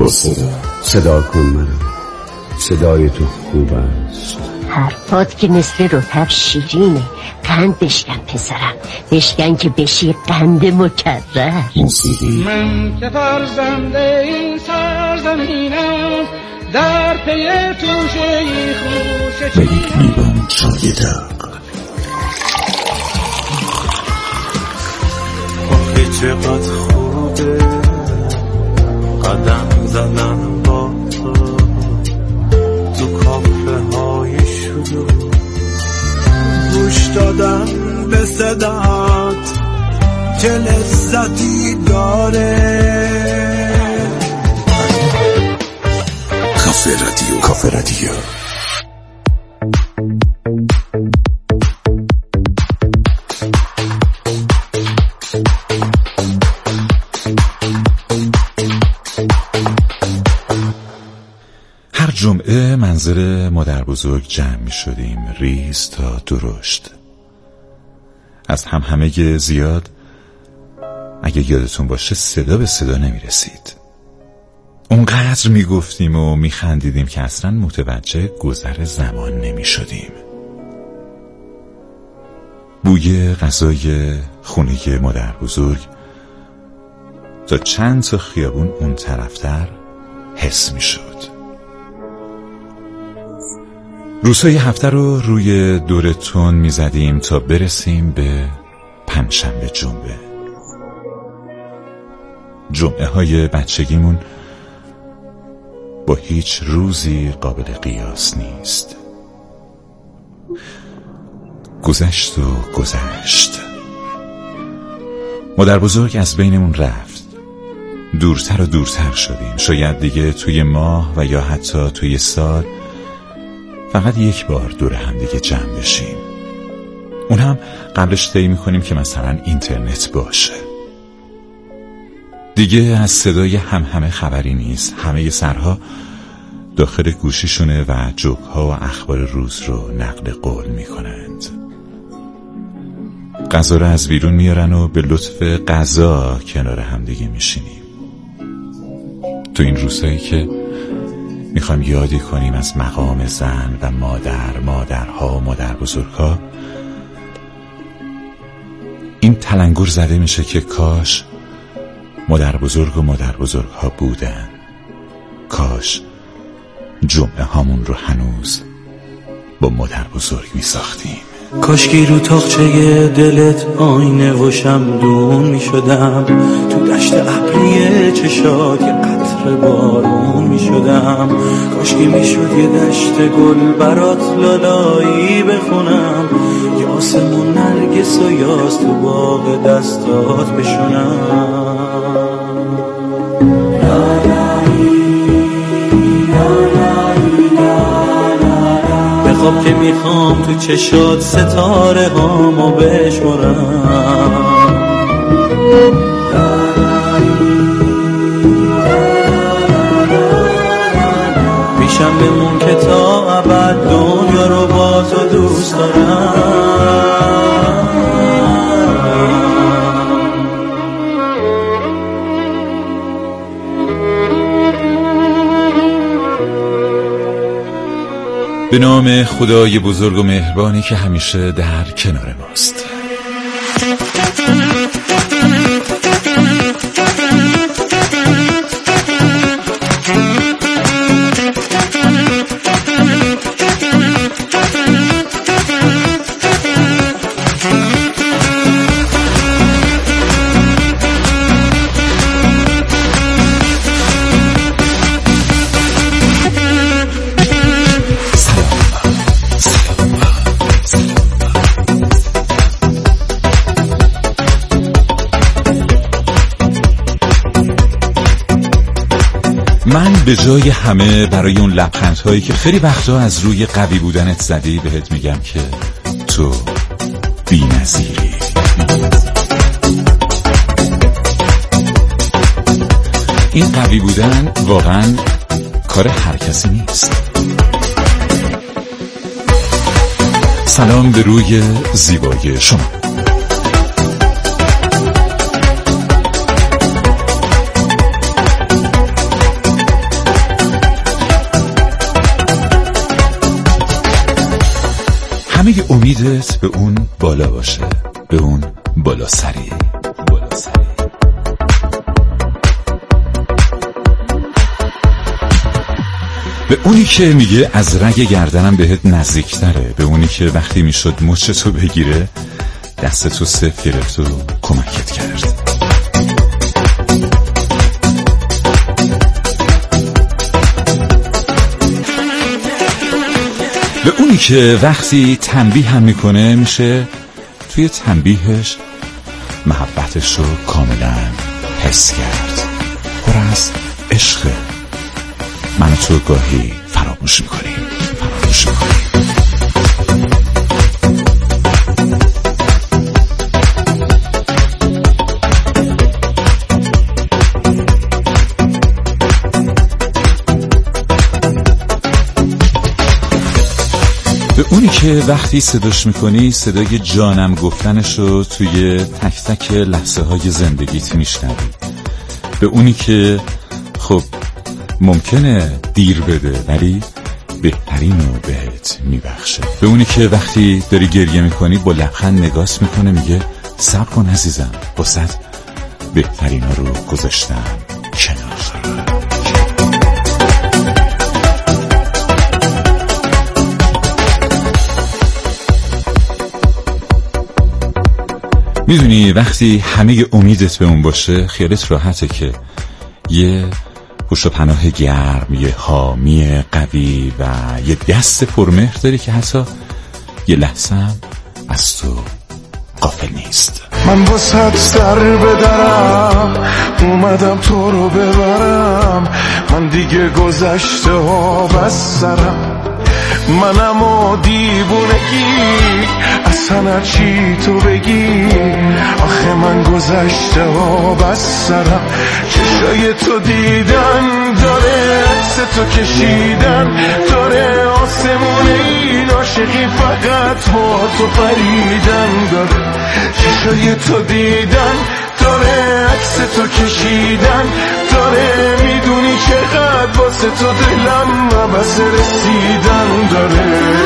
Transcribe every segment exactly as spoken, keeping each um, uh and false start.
با صدا صدا کن منو، صدای تو خوب است. حرفات که مثل رطب شیرینه. قند بشکن پسرم، بشکن که بشی قند مکرر. موسیقی من که فرزنده این سرزمینم، در پی توشه خوش ملیک میبان چای دق. آخه چقدر خوبه قدم زدن با تو تو کافه های شروع، گوش دادن به صدات چه لذتی داره. کافه رادیو، کافه رادیو. هر جمعه منزل مادر بزرگ جمع می شدیم، ریز تا درشت. از هم همه زیاد اگه یادتون باشه صدا به صدا نمی رسید. اونقدر می گفتیم و می خندیدیم که اصلا متوجه گذر زمان نمی شدیم. بوی غذای خونه مادر بزرگ تا چند تا خیابون اون طرفتر حس می شد. روزهای هفته رو روی دورتون می زدیم تا برسیم به پنجشنبه جمعه. جمعه های بچگیمون با هیچ روزی قابل قیاس نیست. گذشت و گذشت. مادر بزرگ از بینمون رفت. دورتر و دورتر شدیم. شاید دیگه توی ماه و یا حتی توی سال فقط یک بار دور هم دیگه جمع بشیم. اون هم قبلش طی می‌کنیم که مثلا اینترنت باشه. دیگه از صدای هم همه خبری نیست. همه سرها داخل گوشیشونه و جوک‌ها و اخبار روز رو نقل قول می‌کنند. غذا رو از بیرون میارن و به لطف غذا کنار هم دیگه میشینیم. تو این روزایی که میخوایم یادی کنیم از مقام زن و مادر، مادرها و مادر بزرگها، این تلنگر زده میشه که کاش مادر بزرگ و مادر بزرگها بودن. کاش جمعه هامون رو هنوز با مادر بزرگ میساختیم. کاشکی رو تاقچه دلت آینه و شمدون می شدم، تو دشت ابری چشات یه قطره بارون می شدم. کاشکی می شد یه دشت گل برات لالایی بخونم، یه آسمون نرگس و یاس تو باغ دستات بشونم. خواب که میخوام تو چشات ستاره هامو بشمارم. پیشم بمون که تا ابد دنیا رو با تو دوست دارم. به نام خدای بزرگ و مهربانی که همیشه در کنار ماست. من به جای همه برای اون لبخندهایی که خیلی وقتا از روی قوی بودنت زدی بهت میگم که تو بی‌نظیری. این قوی بودن واقعا کار هر کسی نیست. سلام به روی زیبایی شما. همه امیدت به اون بالا باشه، به اون بالا سری، بالا سری. به اونی که میگه از رگ گردنم بهت نزدیکتره، به اونی که وقتی میشد مچتو بگیره دستتو صف گرفت و کمکت کرد. به اونی که وقتی تنبیه هم میکنه میشه توی تنبیهش محبتش رو کاملا حس کرد، پر از عشق. من تو گاهی فراموش میکنیم فراموش میکنیم به اونی که وقتی صداش میکنی صدای جانم گفتنشو توی تک تک لحظه های زندگیت میشنوی. به اونی که خب ممکنه دیر بده ولی بهترینو بهت میبخشه. به اونی که وقتی داری گریه میکنی با لبخند نگاهت میکنه میگه صبر کن عزیزم، واسه بهترینا رو گذاشتم کنار. میدونی وقتی همه امیدت به اون باشه خیالت راحته که یه پشت و پناه گرم، یه حامی قوی و یه دست پرمهر داری که حتی یه لحظه هم از تو غافل نیست. من واسه سر بدرم اومدم تو رو ببرم، من دیگه گذشته ها بس سرم، منم و دیوونگی اصلا چی تو بگی، آخه من گذشته ها بس سرم. چشای تو دیدن داره، عکس تو کشیدن داره، آسمون این عاشقی فقط با تو پریدن داره. چشای تو دیدن داره، عکس تو کشیدن داره، میدونی چقدر واسه تو دلم بس رسیدن داره.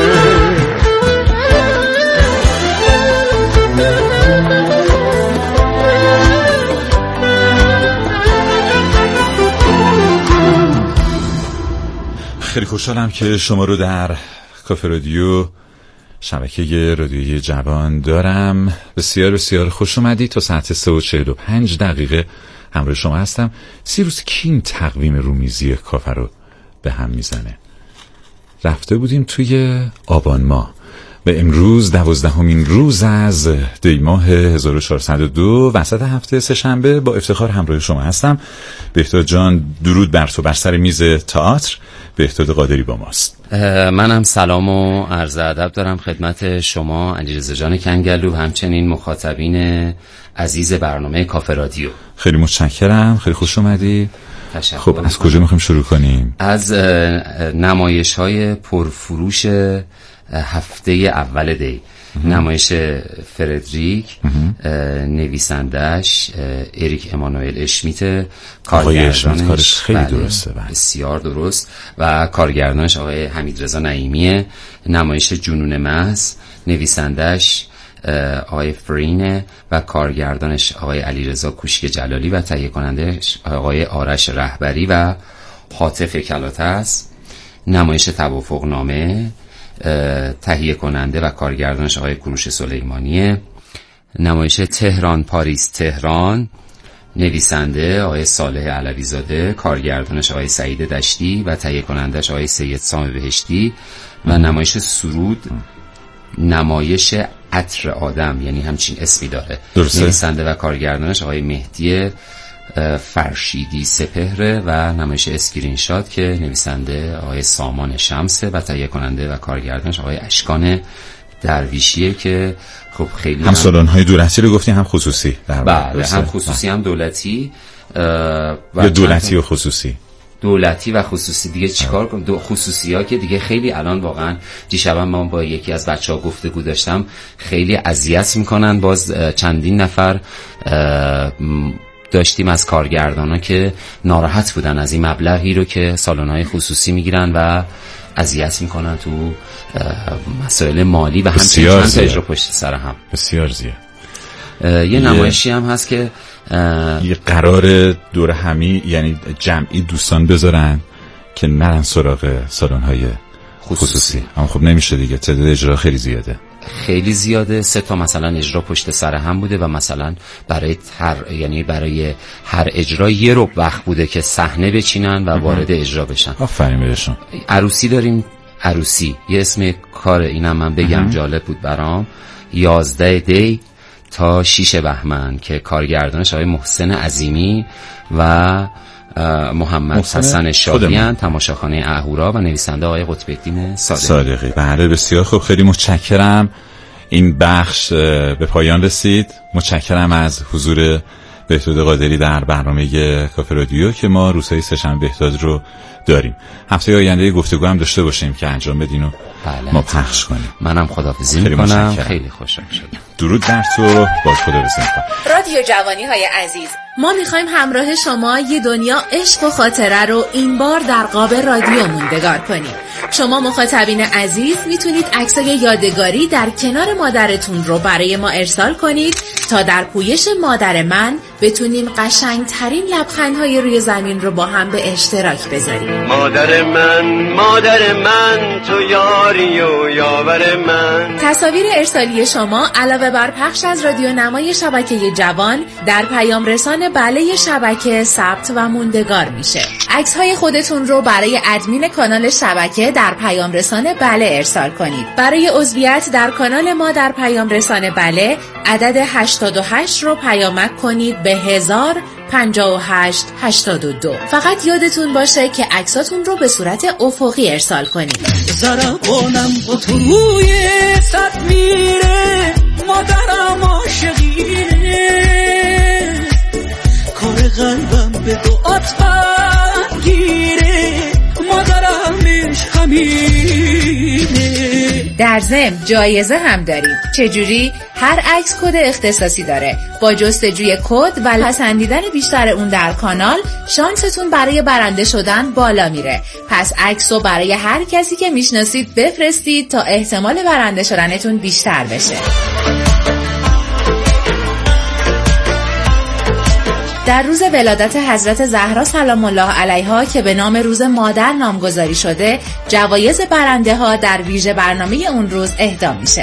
خیلی خوشحالم که شما رو در کافه رادیو، شبکه رادیوی جوان دارم. بسیار بسیار خوش اومدید. تا ساعت سه و چهل و پنج دقیقه همراه شما هستم. سی روز کی این تقویم رومیزی کافه رو به هم میزنه؟ رفته بودیم توی آبان ماه و امروز دوازدهمین روز از دی ماه هزار و چهارصد و دو، وسط هفته سه‌شنبه، با افتخار همراه شما هستم. بهتاد جان درود بر تو. بر سر میز تئاتر بهتاد قادری با ماست. منم سلام و عرض ادب دارم خدمت شما علیرضا جان کنگلو و همچنین مخاطبین عزیز برنامه کافه رادیو. خیلی متشکرم، خیلی خوش اومدی. تشکر. خب از کجا میخوایم شروع کنیم؟ از نمایش‌های پرفروش هفته اول دی. نمایش فردریک، نویسندش اریک امانوئل اشمیت، کارگردانش خیلی درسته، بسیار درست، و کارگردانش آقای حمیدرضا نعیمیه. نمایش جنون محض، نویسندش آقای فرینه و کارگردانش آقای علیرضا کوشک جلالی و تهیه کنندش آقای آرش رهبری و حاطف کلاته است. نمایش توافق نامه، تهیه کننده و کارگردانش آقای کوروش سلیمانیه. نمایش تهران پاریس تهران، نویسنده آقای صالح علوی زاده، کارگردانش آقای سعید دشتی و تهیه کنندش آقای سید سام بهشتی. و نمایش سرود، نمایش عطر آدم، یعنی همچین اسمی داره، درسته. نویسنده و کارگردانش آقای مهدی فرشیدی سپهره. و نمایش اسکرین شات که نویسنده آقای سامان شمسه و تهیه کننده و کارگردانش آقای اشکان درویشیه که خب خیلی هم سالن‌های دولتی رو گفتی هم خصوصی در بله هم خصوصی هم دولتی یا دولتی و خصوصی دولتی و خصوصی دیگه چیکار کنم؟ دو خصوصی ها که دیگه خیلی الان واقعا دیشبم من با یکی از بچه‌ها گفتگو داشتم، خیلی اذیت میکنن. باز چندین نفر داشتیم از کارگردانا که ناراحت بودن از این مبلغی رو که سالن‌های خصوصی میگیرن و اذیت میکنن تو مسائل مالی و همچنین چند تا اجرا پشت سر هم. بسیار زیاد. یه نمایشی هم هست که یه قرار دور همی، یعنی جمعی دوستان بذارن که نرن سراغ سالن‌های خصوصی, خصوصی. اما خب نمیشه دیگه، تعداد اجرا خیلی زیاده خیلی زیاده. سه تا مثلا اجرا پشت سر هم بوده و مثلا برای هر یعنی برای هر اجرا یه ربع وقت بوده که صحنه بچینن و وارد اجرا بشن. آفرین بهشون. عروسی داریم، عروسی یه اسم کار اینم من بگم اه. جالب بود برام. یازده دی تا شیش بهمن که کارگردانش آقای محسن عظیمی و محمد حسن شاهیان، تماشاخانه اهورا و نویسنده آقای قطب‌الدین صادقی. صادقی. بله بسیار خوب، خیلی متشکرم. این بخش به پایان رسید. متشکرم از حضور بهداد قادری در برنامه کافه رادیو که ما روزهای سه‌شنبه بهداد رو داریم. هفته آینده گفتگو هم داشته باشیم که انجام بدین و بله ما پخش کنیم. منم خداحافظی میکنم، خیلی خوشحال شدم. درود بر تو، باز خداحافظی میکنم. رادیو جوانی های عزیز، ما میخوایم همراه شما یه دنیا عشق و خاطره رو این بار در قاب رادیو موندگار کنیم. شما مخاطبین عزیز میتونید عکسای یادگاری در کنار مادرتون رو برای ما ارسال کنید تا در پویش مادر من بتونیم قشنگترین لبخندهای روی زمین رو با هم به اشتراک بذاریم. مادر من، مادر من، تو یاری و یاور من. تصاویر ارسالی شما علاوه بر پخش از رادیو نمای شبکه جوان در پیام رسان بله شبکه ثبت و موندگار میشه. عکس های خودتون رو برای ادمین کانال شبکه در پیام رسان بله ارسال کنید. برای عضویت در کانال ما در پیام رسان بله عدد هشتاد و هشت رو پیامک کنید به هزار پنجاه و هشت هشتاد و دو. فقط یادتون باشه که عکساتون رو به صورت افقی ارسال کنید. زربانم با تو روی سد میره، مادرم عاشقینه، کار قلبم به دعات بگیره، مادرمش همینه. در ضمن جایزه هم داریم. چجوری؟ هر عکس کد اختصاصی داره. با جستجوی کد و پسندیدن بیشتر اون در کانال شانستون برای برنده شدن بالا میره. پس عکسو برای هر کسی که میشناسید بفرستید تا احتمال برنده شدنتون بیشتر بشه. در روز ولادت حضرت زهرا سلام الله علیها که به نام روز مادر نامگذاری شده، جوایز برنده ها در ویژه برنامه اون روز اهدا میشه.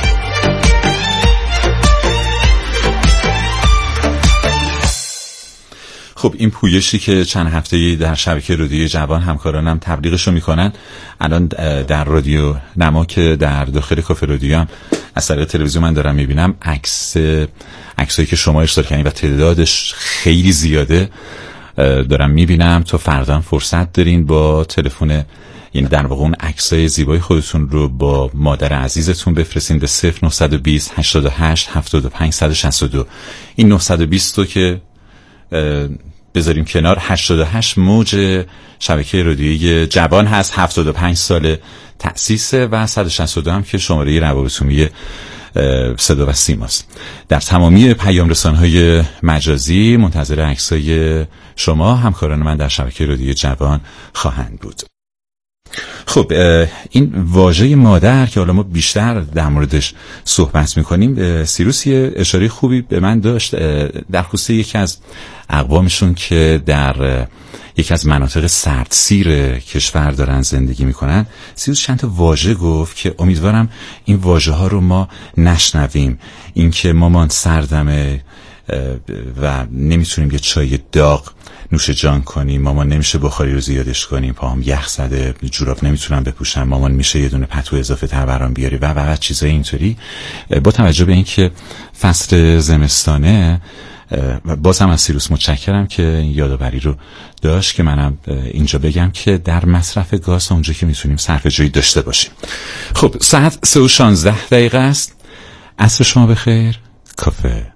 خب این پویشی که چند هفته‌ای در شبکه رادیو جوان همکارانم تبلیغشو میکنن، الان در رادیو نما که در داخل کافه رادیو هم از طریق تلویزیون من دارم میبینم، عکس عکسایی که شما اشتراک کردین و تعدادش خیلی زیاده دارم میبینم. تا فردا فرصت دارین با تلفن، یعنی در واقع اون عکسای زیبای خودتون رو با مادر عزیزتون بفرستین به صفر نه دو صفر هشتاد و هشت هفتاد و پنج صد و شصت و دو. این نه دو صفر رو که بذاریم کنار، هشتاد و هشت موج شبکه رادیویی جوان هست، هفتاد و پنج سال تأسیسه و صد و شصت و دو هم که شماره روابط عمومی صدا و سیماست. در تمامی پیام رسان‌های مجازی منتظر عکسای شما همکاران من در شبکه رادیویی جوان خواهند بود. خب این واژه مادر که حالا ما بیشتر در موردش صحبت میکنیم، سیروس یه اشاره خوبی به من داشت در خصوص یکی از اقوامشون که در یکی از مناطق سردسیر کشور دارن زندگی میکنن. سیروس چند تا واژه گفت که امیدوارم این واژه ها رو ما نشنویم. این که مامان سردمه و نمیتونیم یه چای داغ نوش جان کنیم، مامان نمیشه بخاری رو زیادش کنیم، پاهم یخ زده جوراب نمیتونم بپوشم، مامان میشه یه دونه پتو اضافه تر برام بیاری و و چیزای اینطوری. با توجه به اینکه فصل زمستانه، باز هم از سیروس متشکرم که این یادآوری رو داشت که منم اینجا بگم که در مصرف گاز اونجا که میتونیم صرفه جویی داشته باشیم. خب ساعت سه و شانزده دقیقه است. عصر شما بخیر. کافه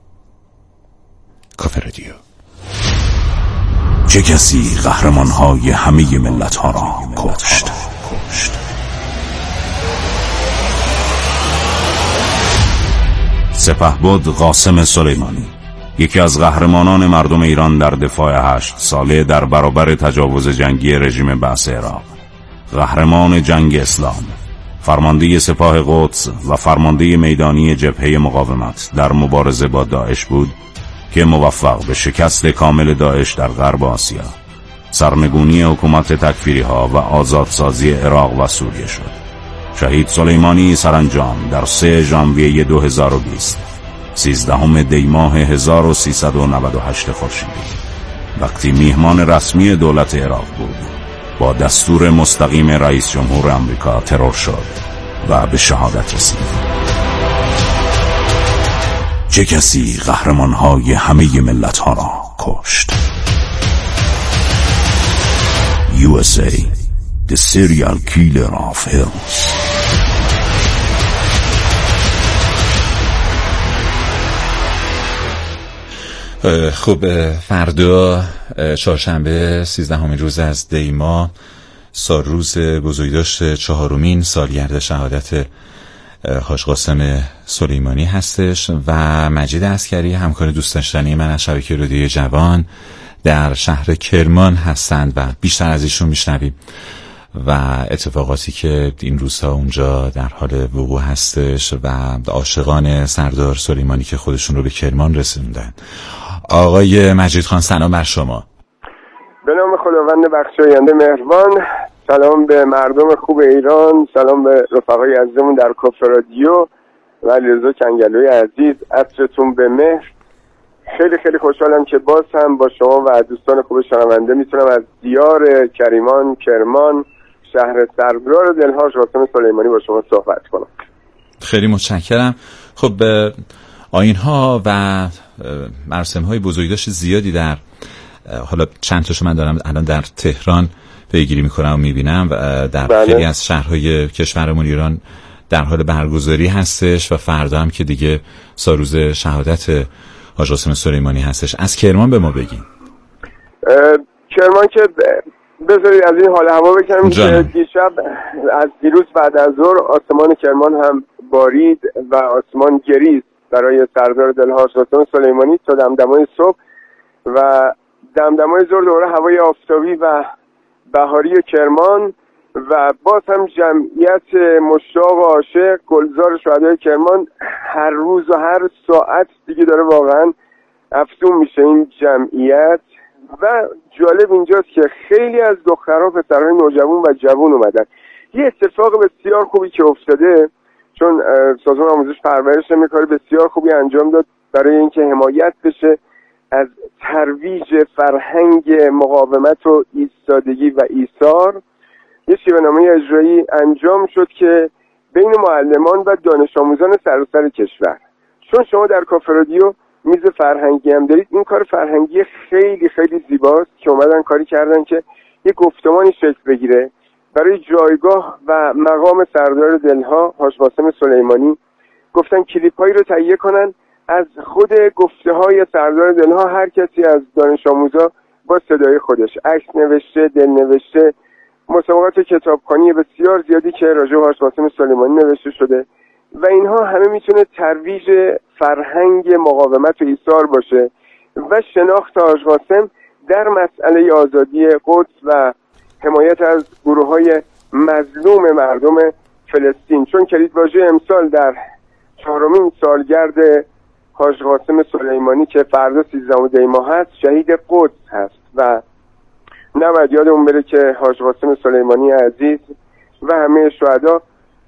کافه رادیو. چه کسی قهرمان‌های همه ملت‌ها را کشت؟ سپهبد قاسم سلیمانی، یکی از قهرمانان مردم ایران در دفاع هشت ساله در برابر تجاوز جنگی رژیم بعث عراق، قهرمان جنگ اسلام، فرمانده سپاه قدس و فرمانده میدانی جبهه مقاومت در مبارزه با داعش بود که موفق به شکست کامل داعش در غرب آسیا، سرنگونی حکومت تکفیری ها و آزادسازی عراق و سوریه شد. شهید سلیمانی سرانجام در سوم ژانویه دو هزار و بیست، سیزدهم دی ماه هزار و سیصد و نود و هشت خورشیدی، وقتی میهمان رسمی دولت عراق بود، با دستور مستقیم رئیس جمهور آمریکا ترور شد و به شهادت رسید. چه کسی قهرمان‌های همه ملت‌ها را کشت؟ یو اس ای The Serial Killer of Heroes. خب فردا چهارشنبه سیزدهمین روز از دی ماه، سالروز بزرگداشت چهارمین سالگرد شهادت حاج قاسم سلیمانی هستش و مجید عسکری همکار دوست داشتنی من از شبکه رادیوی جوان در شهر کرمان هستند و بیشتر از ایشون میشنویم و اتفاقاتی که این روزها اونجا در حال وقوع هستش و عاشقان سردار سلیمانی که خودشون رو به کرمان رسوندن. آقای مجید خان سلام بر شما. به نام خداوند بخشاینده مهربان، سلام به مردم خوب ایران، سلام به رفقای عزیزمون در کافه رادیو و علیرضا کنگلوی عزیز، عطرتون به مهر. خیلی خیلی خوشحالم که باز هم با شما و دوستان خوب شنونده میتونم از دیار کریمان کرمان، شهر سردار دلها حاج قاسم سلیمانی با شما صحبت کنم. خیلی متشکرم. خب آیین‌ها و مراسم‌های بزرگداشت زیادی در حالا چند تاشو من دارم الان در تهران پیگیری میکنم و میبینم و در بله. خیلی از شهرهای کشورمون ایران در حال برگزاری هستش و فردا هم که دیگه سالروز شهادت حاج قاسم سلیمانی هستش. از کرمان به ما بگین. کرمان که بذارید از این حال هوا بکنم که دیشب از دیروز بعد از ظهر آسمان کرمان هم بارید و آسمان گریست برای سردار دلها حاج قاسم سلیمانی تا دمدمای صبح و دمدمای ظهر دوباره هوای آفتابی و بهاری کرمان و باز هم جمعیت مشتاق و عاشق گلزار شهدای کرمان هر روز و هر ساعت دیگه داره واقعا افزون میشه این جمعیت. و جالب اینجاست که خیلی از دخترها پسرهای نوجوان و جوان اومدن. یه اتفاق بسیار خوبی که افتاده، چون سازمان آموزش پرورش کار بسیار خوبی انجام داد برای اینکه حمایت بشه از ترویج فرهنگ مقاومت و ایستادگی و ایثار، یه شیوه‌نامه اجرایی انجام شد که بین معلمان و دانش آموزان سراسر کشور، چون شما در کافه رادیو میز فرهنگی هم دارید، این کار فرهنگی خیلی خیلی زیباست که اومدن کاری کردن که یک گفتمانی شکل بگیره برای جایگاه و مقام سردار دلها حاج قاسم سلیمانی. گفتن کلیپ‌هایی رو تهیه کنن از خود گفته های سردار دلها، هر کسی از دانش آموزا با صدای خودش، عکس نوشته، دل نوشته، مسابقات کتابخوانی بسیار زیادی که راجع به حاج قاسم سلیمانی نوشته شده و اینها همه میتونه ترویج فرهنگ مقاومت و ایثار باشه و شناخت حاج قاسم در مسئله آزادی قدس و حمایت از گروه‌های مظلوم مردم فلسطین، چون کلیدواژه امسال در چهارمین سالگرد حاج قاسم سلیمانی که فردا سیزدهم دی ماه هست شهید قدس هست و نباید یادمون بره که حاج قاسم سلیمانی عزیز و همه شهدا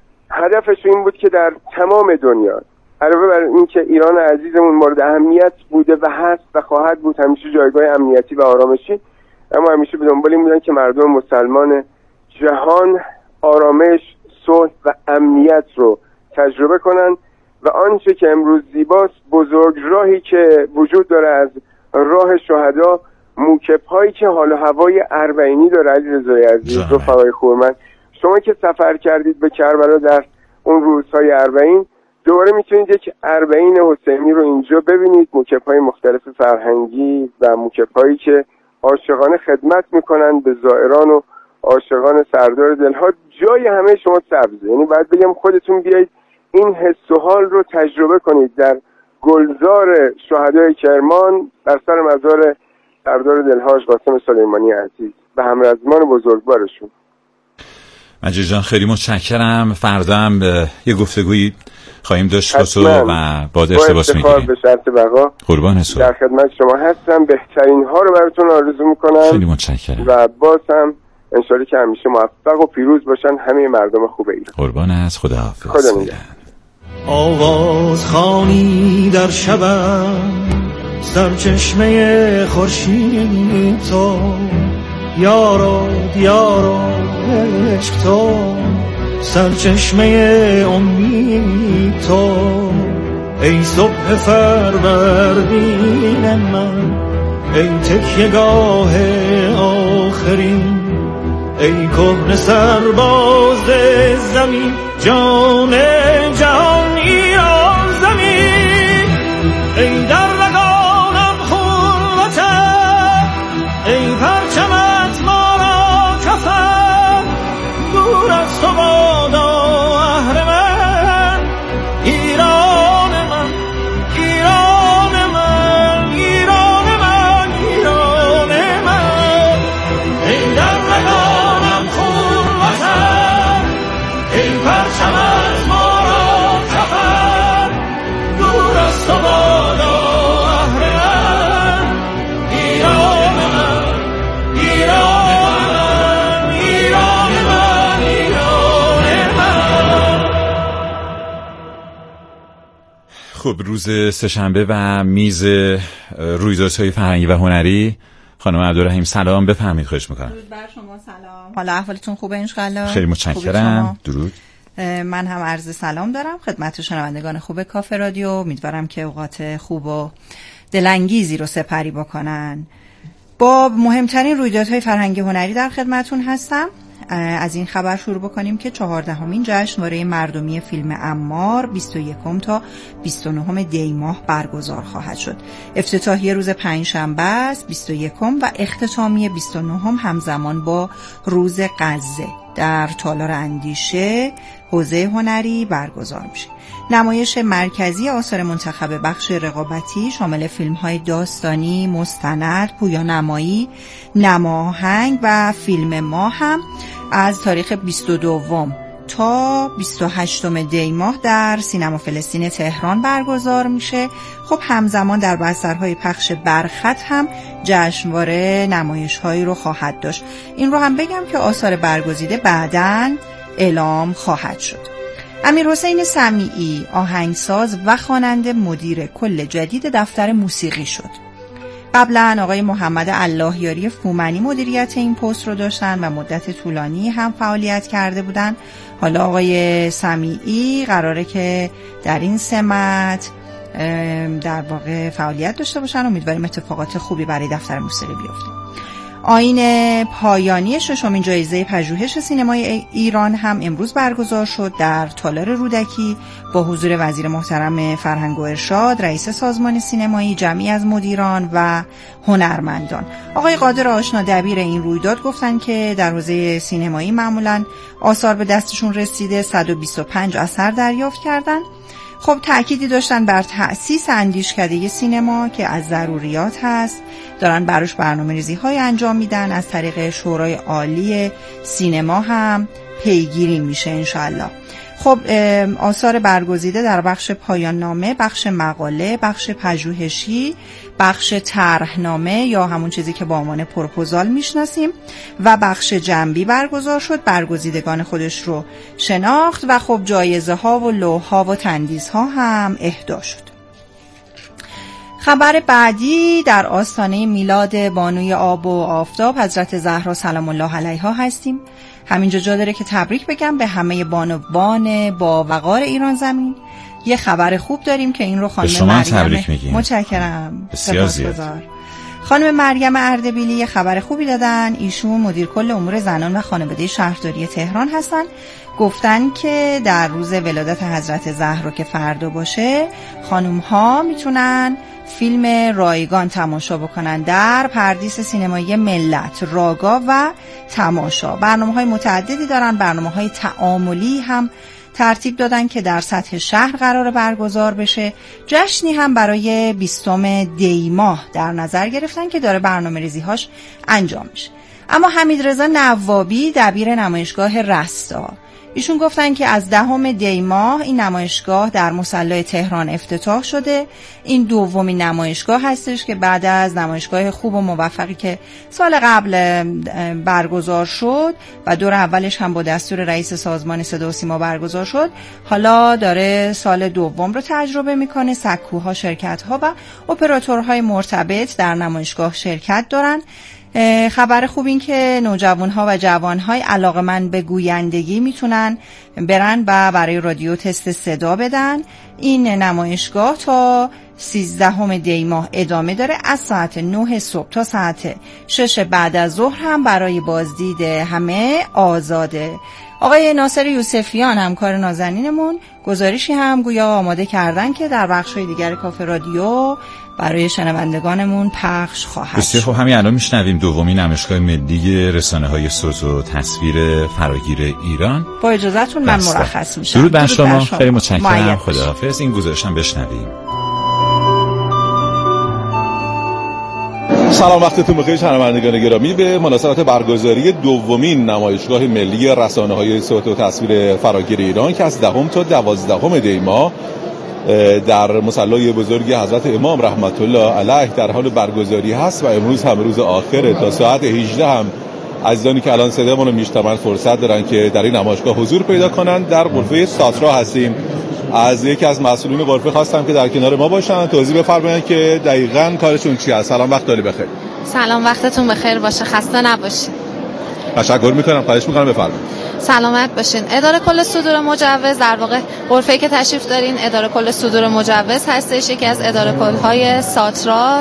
هدفش این بود که در تمام دنیا، علاوه بر این که ایران عزیزمون مورد اهمیت بوده و هست و خواهد بود همیشه جایگاه امنیتی و آرامشی، اما همیشه به دنبال این بودن که مردم مسلمان جهان آرامش، صلح و امنیت رو تجربه کنن و آنچه که امروز زیباست، بزرگ راهی که وجود داره از راه شهدا، موکب هایی که حال و هوای اربعینی داره. علیرضا عزیز، رفقای خورمن، شما که سفر کردید به کربلا در اون روزهای اربعین، دوباره میتونید یک اربعین حسینی رو اینجا ببینید، موکب های مختلف فرهنگی و موکب هایی که عاشقانه خدمت میکنن به زائران و عاشقان سردار دلها. جای همه شما سبزه، یعنی باید بگم خودتون بیایید این حس و حال رو تجربه کنید در گلزار شهدای کرمان در سر مزار سردار دلها حاج قاسم سلیمانی عزیز و همرزمان بزرگوارشون. مجید جان خیلی متشکرم. فردا هم یه گفتگویی خواهیم داشت با تو و با ارتباط میگیریم. به شرط بقا قربان تو. در خدمت شما هستم. بهترین ها رو براتون آرزو میکنم. خیلی متشکرم. و باز هم انشالله که همیشه موفق و پیروز باشن همه مردم خوب ایران. قربان از خداحافظ. خدا نگهدار. آواز خوانی در شبم سرچشمه خورشید تو، یارو یارو عشق تو، سرچشمه امید تو، ای صبح فروردین من، ای تکیه‌گاه آخرین، ای کهنه سرباز زمین، جان جهان ایران زمین، ای در رگانم خون وطن، ای پرچمت ما را کفن، دور از تو بادا اهل من، ایران من، ایران من، ایران من، ایران من، ای در رگانم خون وطن، ای پرچمت ما را کفن، دور از تو بادا اهل من، ایران من، ایران من، ایران من، ایران من. خب روز سه‌شنبه و میز رویدادهای فرهنگی و هنری. خانم عبدالرحیم سلام، بفرمایید. خواهش میکنم. درود بر شما. سلام، حالا احوالتون خوبه انشالله؟ خیلی متشکرم. درود. من هم عرض سلام دارم خدمت شنوندگان خوب کافه رادیو. امیدوارم که اوقات خوب و دلانگیزی رو سپری بکنن. با مهمترین رویدادهای فرهنگی هنری در خدمتون هستم. از این خبر شروع بکنیم که چهاردهمین جشنواره مردمی فیلم عمار بیست و یکم تا بیست و نهم دی ماه برگزار خواهد شد. افتتاحیه روز پنجشنبه است بیست و یکم و اختتامیه بیست و نهم همزمان با روز غزه در تالار اندیشه حوزه هنری برگزار میشه. نمایش مرکزی آثار منتخب بخش رقابتی شامل فیلم‌های داستانی، مستند، پویانمایی، نماهنگ و فیلم ما هم از تاریخ بیست و دوم تا بیست و هشتم دی ماه در سینما فلسطین تهران برگزار میشه. خب همزمان در بسترهای پخش برخط هم جشنواره نمایش‌هایی رو خواهد داشت. این رو هم بگم که آثار برگزیده بعداً اعلام خواهد شد. امیرحسین سمیعی آهنگساز و خواننده مدیر کل جدید دفتر موسیقی شد. قبلا آقای محمد اللهیاری فومنی مدیریت این پست رو داشتن و مدت طولانی هم فعالیت کرده بودن. حالا آقای سمیعی قراره که در این سمت در واقع فعالیت داشته باشن. امیدواریم اتفاقات خوبی برای دفتر موسیقی بیفته. آیین پایانی ششمین جایزه پژوهش سینمای ایران هم امروز برگزار شد در تالار رودکی با حضور وزیر محترم فرهنگ و ارشاد، رئیس سازمان سینمایی، جمعی از مدیران و هنرمندان. آقای قادر آشنا دبیر این رویداد گفتن که در حوزه سینمایی معمولاً آثار به دستشون رسیده صد و بیست و پنج اثر دریافت کردن. خب تأکیدی داشتن بر تأسیس اندیشکده سینما که از ضروریات هست، دارن براش برنامه‌ریزی های انجام میدن. از طریق شورای عالی سینما هم پیگیری میشه انشالله. خب آثار برگزیده در بخش پایان نامه، بخش مقاله، بخش پژوهشی، بخش طرحنامه یا همون چیزی که با عنوان پروپوزال میشناسیم و بخش جنبی برگزار شد. برگزیدگان خودش رو شناخت و خب جایزه ها و لوح ها و تندیس ها هم اهدا شد. خبر بعدی در آستانه میلاد بانوی آب و آفتاب حضرت زهرا سلام الله علیها هستیم. همینجا جا داره که تبریک بگم به همه بانوان با وقار ایران زمین. یه خبر خوب داریم که این رو خانم شما مریم تبریک میگیم. متشکرم. بسیار زیاد. خانم مریم اردبیلی یه خبر خوبی دادن. ایشون مدیر کل امور زنان و خانواده شهرداری تهران هستن. گفتن که در روز ولادت حضرت زهرا که فردا باشه خانم ها میتونن فیلم رایگان تماشا بکنن در پردیس سینمایی ملت، راگا و تماشا. برنامه‌های متعددی دارن، برنامه‌های تعاملی هم ترتیب دادن که در سطح شهر قرار برگزار بشه. جشنی هم برای بیستم دی ماه در نظر گرفتن که داره برنامه‌ریزی‌هاش انجام میشه. اما حمیدرضا نوابی دبیر نمایشگاه رستا، ایشون گفتن که از دهم دی ماه این نمایشگاه در مصلی تهران افتتاح شده. این دومین نمایشگاه هستش که بعد از نمایشگاه خوب و موفقی که سال قبل برگزار شد و دور اولش هم با دستور رئیس سازمان صدا و سیما برگزار شد، حالا داره سال دوم رو تجربه میکنه. سکوها، شرکت‌ها و اپراتورهای مرتبط در نمایشگاه شرکت دارن. خبر خوب این که نوجوان‌ها و جوان‌های علاقه‌مند به گویندگی میتونن برن و برای رادیو تست صدا بدن. این نمایشگاه تا سیزدهم دی ماه ادامه داره، از ساعت نه صبح تا ساعت شش بعد از ظهر هم برای بازدید همه آزاده. آقای ناصر یوسفیان همکار نازنینمون گزارشی هم گویا آماده کردن که در بخش‌های دیگر کافه رادیو برای شنوندگانمون پخش خواهد. بسیار خب، همین الان میشنویم دومین نمایشگاه ملی رسانه‌های صوت و تصویر فراگیر ایران. با اجازهتون من مرخص میشم. درود بر شما. خیلی متشکرم. خداحافظ. این گزارشم بشنویم. سلام، وقتتون بخیر شنوندگان گرامی. به مناسبت برگزاری دومین نمایشگاه ملی رسانه‌های صوت و تصویر فراگیر ایران که از دهم تا دوازدهم دی ماه در مصلی بزرگ حضرت امام رحمت الله علیه در حال برگزاری هست و امروز هم روز آخره. تا ساعت هجده هم عزیزانی که الان صدامون رو میشنون فرصت دارن که در این نمایشگاه حضور پیدا کنن. در غرفه ساترا هستیم. از یکی از مسئولین غرفه خواستم که در کنار ما باشن، توضیح بفرمایید که دقیقاً کارشون چی است. سلام، وقت داری بخیر. سلام، وقتتون بخیر باشه، خسته نباشید. تشکر میکنم، خواهش میکنم بفرمایید. سلامت باشین. اداره کل صدور مجوز، در واقع غرفه‌ای که تشریف دارین اداره کل صدور مجوز هستش، یکی از اداره کل‌های ساترا.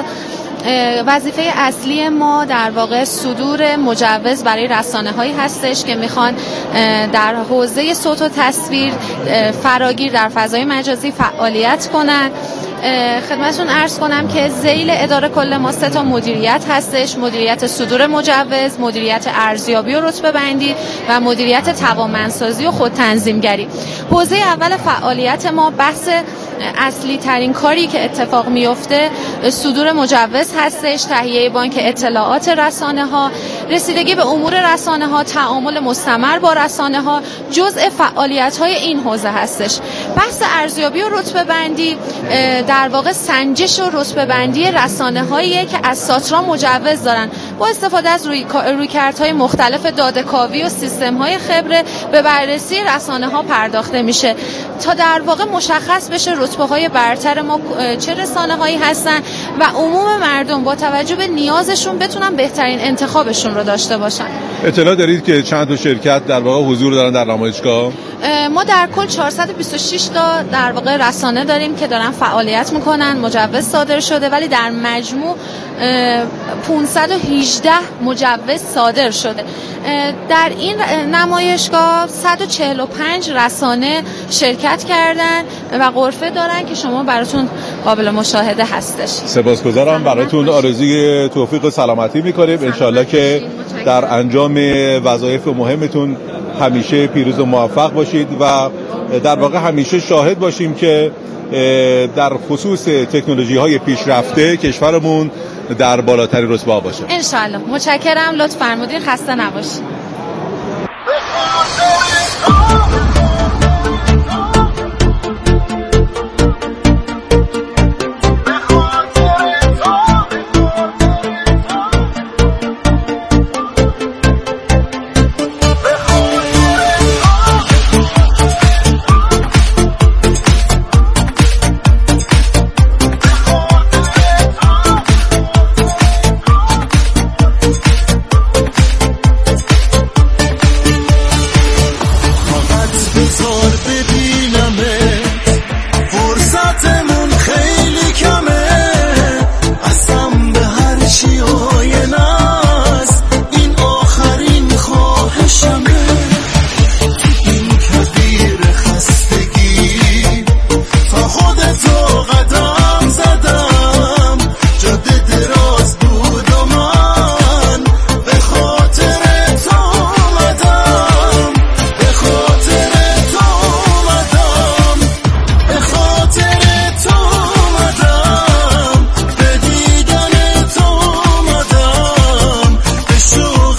وظیفه اصلی ما در واقع صدور مجوز برای رسانه‌هایی هستش که میخوان در حوزه صوت و تصویر فراگیر در فضای مجازی فعالیت کنن. خدمتتون عرض کنم که ذیل اداره کل ما سه تا مدیریت هستش: مدیریت صدور مجوز، مدیریت ارزیابی و رتبه بندی و مدیریت توانمندسازی و خودتنظیمگری. حوزه اول فعالیت ما، بحث اصلی ترین کاری که اتفاق میفته صدور مجوز هستش، تهیه بانک اطلاعات رسانه ها، رسیدگی به امور رسانه ها، تعامل مستمر با رسانه ها جزء فعالیت های این حوزه هستش. بحث ارزیابی و رتبه بندی در واقع سنجش و رتبه بندی رسانه هایی که از ساترا مجوز دارن با استفاده از روی رویکردهای مختلف داده‌کاوی و سیستم های خبره به بررسی رسانه ها پرداخته میشه تا در واقع مشخص بشه رتبه های برتر ما چه رسانه هایی هستن و عموم مردم با توجه به نیازشون بتونن بهترین انتخابشون رو داشته باشن. اطلاع دارید که چند تا شرکت در واقع حضور دارن در نمایشگاه؟ ما در کل چهارصد و بیست و شش تا در واقع رسانه داریم که دارن فعالیت میکنن، مجوز صادر شده، ولی در مجموع پانصد و هجده مجوز صادر شده. در این نمایشگاه صد و چهل و پنج رسانه شرکت کردن و غرفه دارن که شما براتون قابل مشاهده هستش. سپاسگزارم، براتون آرزوی توفیق و سلامتی میکنیم. انشالله که در انجام وظایف مهمتون همیشه پیروز و موفق باشید و در واقع همیشه شاهد باشیم که در خصوص تکنولوژی های پیشرفته کشورمون در بالاترین رتبه باشه. انشالله. متشکرم، لطف فرمودین، خسته نباشید.